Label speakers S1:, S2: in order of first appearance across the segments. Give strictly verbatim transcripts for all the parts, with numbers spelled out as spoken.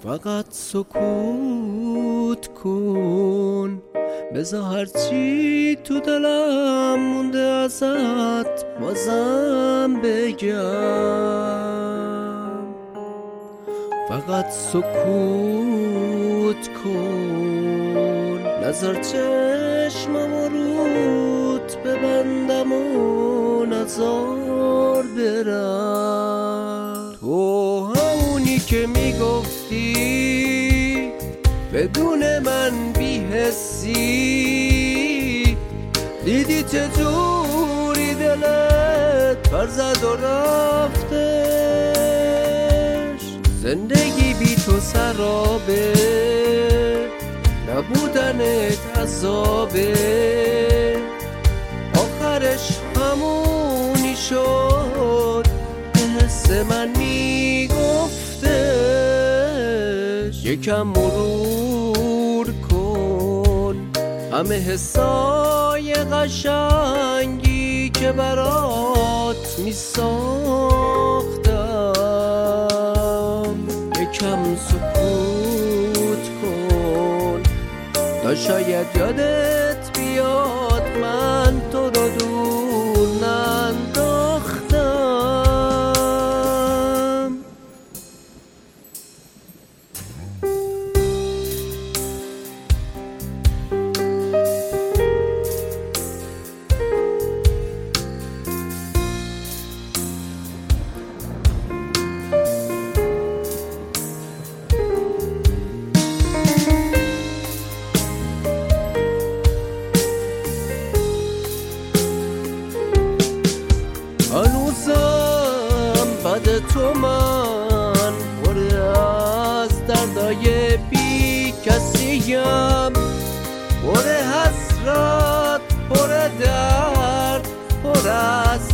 S1: فقط سکوت کن، بذار هرچی تو دلم مونده ازت بازم بگم. فقط سکوت کن، نظر چشمم رود ببندم و نظر برم. تو همونی که میگفتی بدون من بی‌حسی، دیدی چطوری دلت پر زد و رفتش. زندگی بی تو سرابه، نبودنت عذابه، آخرش همونی شد که حس من میگفتش. یکم مرور کن همه حسای قشنگی که برات میساختم. یکم سکوت کن تا شاید یادت بیاد من تو رو دور ننداختم. هنوزم بعد تو من پر از دردای بی کسیم، پر حسرت، پر درد، پر از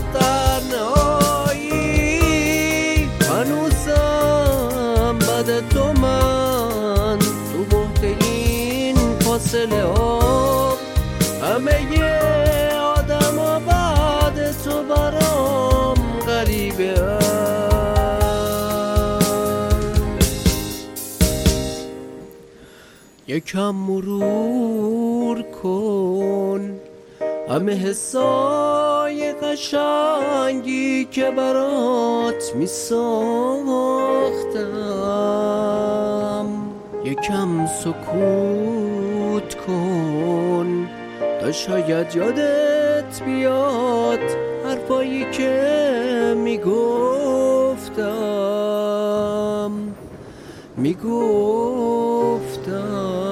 S1: تنهایی. هنوزم بعد تو من تو بحت این فاصله ها، همه ی آدم ها بعد تو برام غریبه هم. یکم مرور کن همه حسای قشنگی که برات میساختم. یکم سکوت کن تا شاید یادت بیاد حرفایی که میگفتم میگفتم